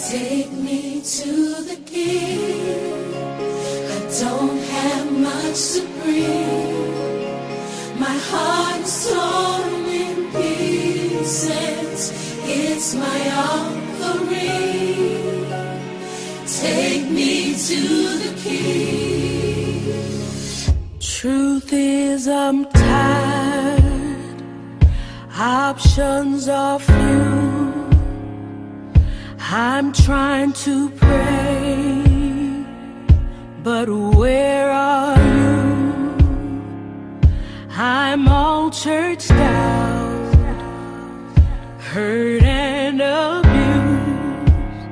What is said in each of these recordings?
Take me to the King. I don't have much to bring. My heart is torn in pieces. It's my offering. Take me to the King. Truth is, I'm tired. Options are few. I'm trying to pray, but where are you? I'm all churched out, hurt and abused.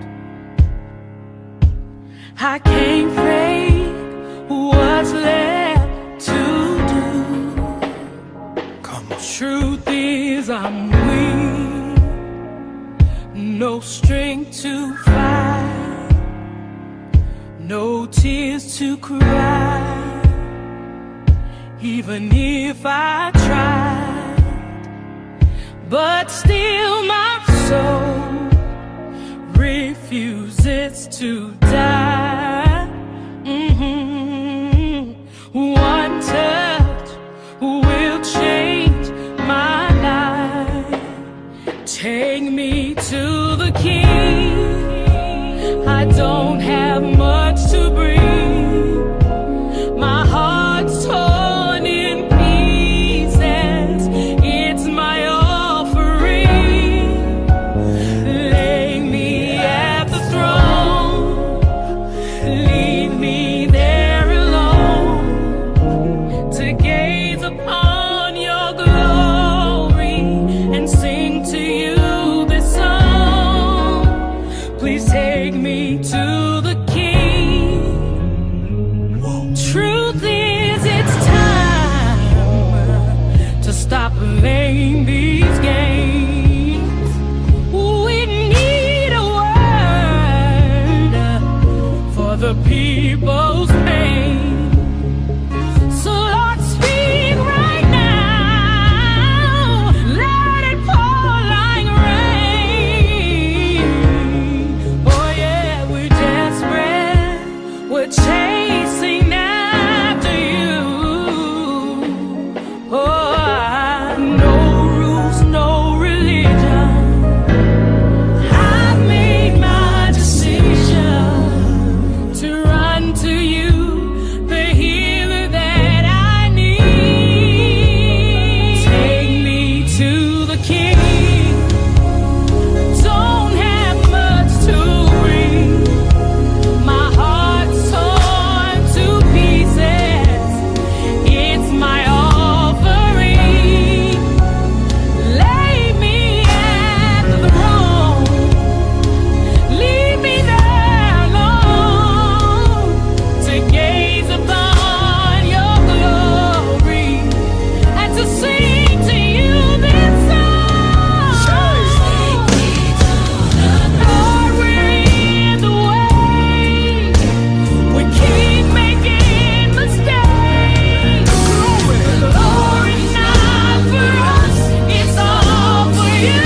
I can't fake what's left to do. Come on. Truth is, I'm weak, no strength to fight, no tears to cry. Even if I tried, but still my soul refuses to die. One touch will change my life. Take me to the King. I don't have much to bring. My heart's torn in pieces. It's my offering. Lay me at the throne. Leave me there alone to gaze upon your glory and sing to you this song. Please take me to the King. Truth is, it's time to stop playing these games. We need a word for the people's pain. So Lord, speak right now. Let it pour like rain. Oh yeah, we're desperate. We're chasing after you. Oh, no rules, no religion. I've made my decision to run to you, the healer that I need. Take me to the King. Don't have much to bring. My heart's torn to pieces. It's my offering. Lay me at the throne. Leave me there alone to gaze upon your glory and to sing to you this song. Lord, we're in the way. We keep making mistakes. Glory's not for us, it's all for you.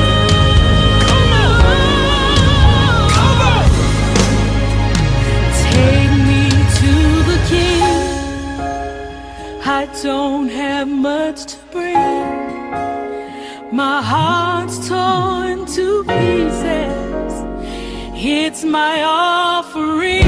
Take me to the King. I don't have much to bring. My heart's torn to pieces. It's my offering.